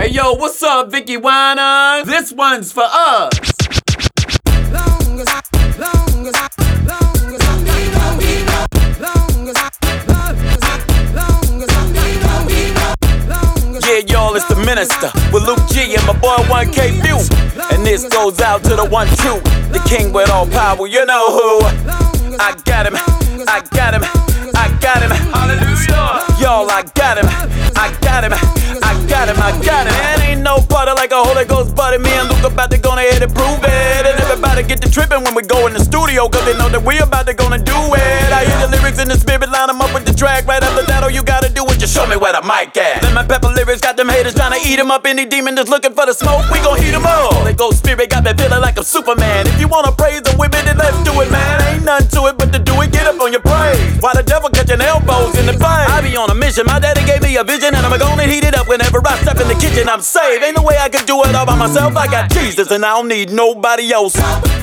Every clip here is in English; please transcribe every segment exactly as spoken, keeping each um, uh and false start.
Hey yo, what's up, Vicky Winer? This one's for us. Long as I, long as I, long as I, long as I, long as I, long as I. Yeah, y'all, it's the Minister with Luke G and my boy one K View. And this goes out to the one true, the king with all power, you know who. I got him, I got him, I got him. Hallelujah. Y'all, I got him, I got him, I got him, I got him. It ain't no butter like a Holy Ghost butter. Me and Luke about to go ahead and prove it. And everybody get to tripping when we go in the studio, cause they know that we about to gonna do it. I hear the lyrics in the spirit, line them up with the track. Right after that, all you gotta do is just show me where the mic at. Then my pepper lyrics got them haters trying to eat him up. Any demon that's looking for the smoke, we gon' heat him up. Holy Ghost spirit got me feeling like I'm Superman. If you wanna praise him with me, then let's do it, man. Ain't nothing to it but to do it, get up on your praise. While the devil catching elbows in the face. I be on a mission, my daddy gave me a vision, and I'm gonna heat it up whenever I step in the kitchen. I'm saved, ain't no way I could do it all by myself. I got Jesus and I don't need nobody else.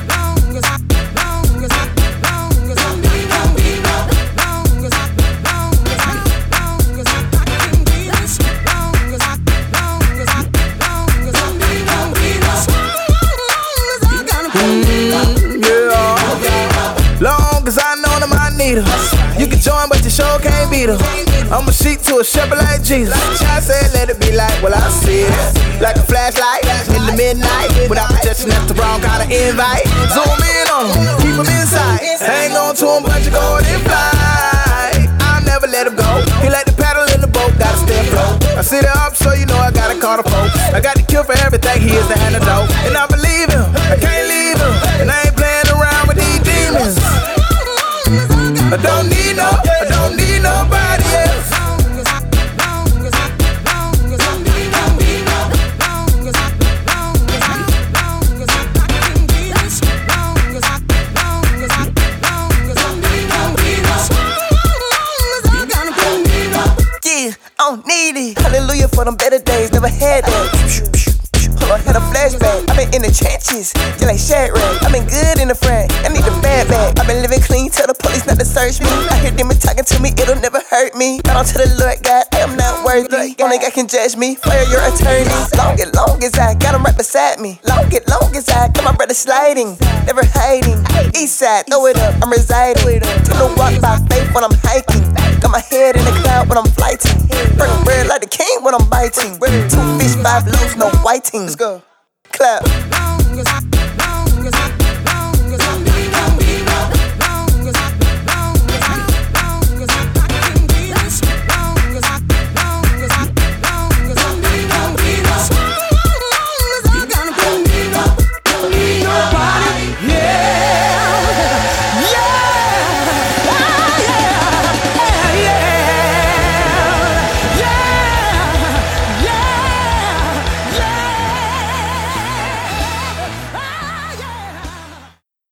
Long as I know them, I need her. You can join, but you sure can't beat her. I'm a sheep to a shepherd like Jesus. I said, let it be like, well, I see it. Like a flashlight in the midnight. Without protection, that's the wrong kind of invite. Zoom in on them, keep them inside. Hang on to them, but you go and fly. I'll never let him go. He like the paddle in the boat, gotta stay afloat. I sit up, so you know I gotta call the folks. I got the cure for everything, he is the antidote. And I believe him, I can't leave him. And I ain't playing around with these demons. I don't need no, I don't need nobody else. Yeah, I don't need it. Hallelujah for them better days, never had that. Hold on, had a flashback. I've been in the trenches, just like Shadrach. I've been good in the front, I need the bad back. I've been living clean, tell the police not to search me. I hear them talking to me, it'll never hurt me. Got on to the Lord God, I am not worthy. Only God can judge me, fire your attorney. Long as long as I got him right beside me. Long as long as I got my brother sliding, never hiding. East side, throw it up, I'm residing. Take a walk by faith when I'm hiking. Got my head in the cloud when I'm flighting. Burn bread like the king when I'm biting. Two fish, five loaves, no whiting. Let's go. Clap.